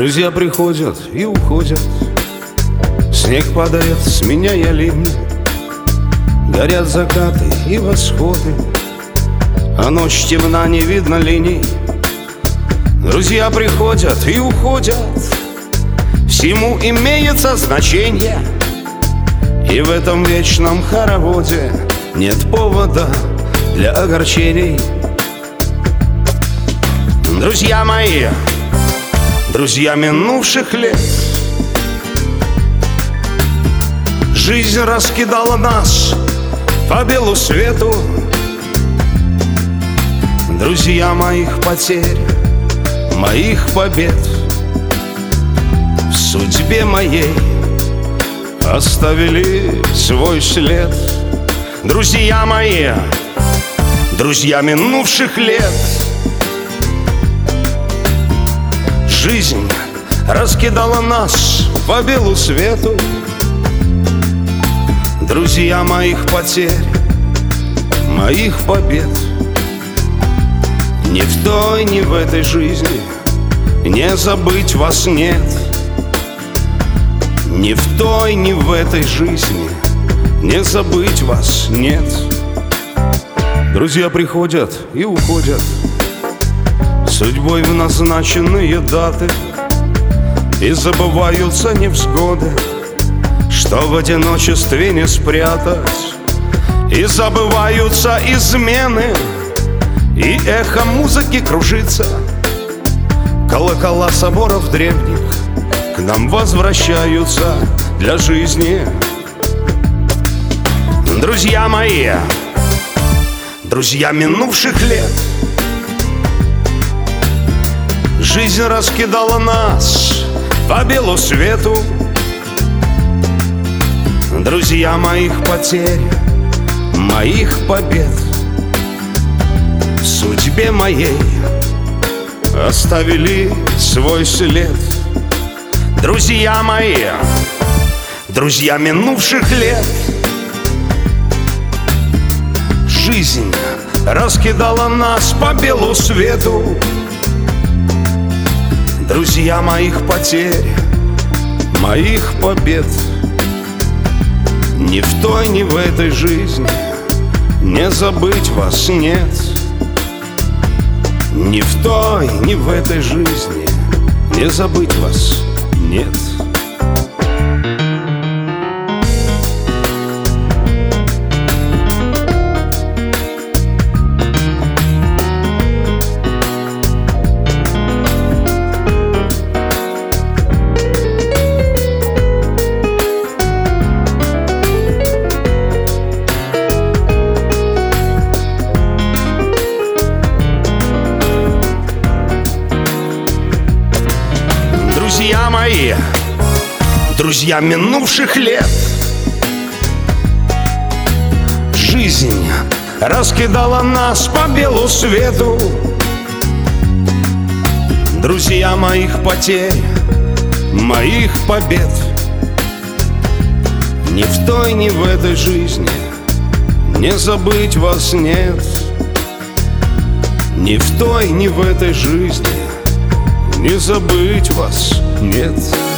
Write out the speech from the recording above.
Друзья приходят и уходят, снег падает, сменяя ливни. Горят закаты и восходы, а ночь темна, не видно линий. Друзья приходят и уходят, всему имеется значение, и в этом вечном хороводе нет повода для огорчений. Друзья мои, друзья минувших лет, жизнь раскидала нас по белу свету. Друзья моих потерь, моих побед, в судьбе моей оставили свой след. Друзья мои, друзья минувших лет, жизнь раскидала нас по белу свету. Друзья моих потерь, моих побед, ни в той, ни в этой жизни не забыть вас нет. Ни в той, ни в этой жизни не забыть вас нет. Друзья приходят и уходят, судьбой в назначенные даты, и забываются невзгоды, что в одиночестве не спрятать. И забываются измены, и эхо музыки кружится. Колокола соборов древних к нам возвращаются для жизни. Друзья мои, друзья минувших лет, жизнь раскидала нас по белу свету. Друзья моих потерь, моих побед, в судьбе моей оставили свой след. Друзья мои, друзья минувших лет, жизнь раскидала нас по белу свету. Друзья моих потерь, моих побед, ни в той, ни в этой жизни не забыть вас нет. Ни в той, ни в этой жизни не забыть вас нет. Друзья мои, друзья минувших лет, жизнь раскидала нас по белу свету. Друзья моих потерь, моих побед, ни в той, ни в этой жизни не забыть вас нет. Ни в той, ни в этой жизни не забыть вас нет.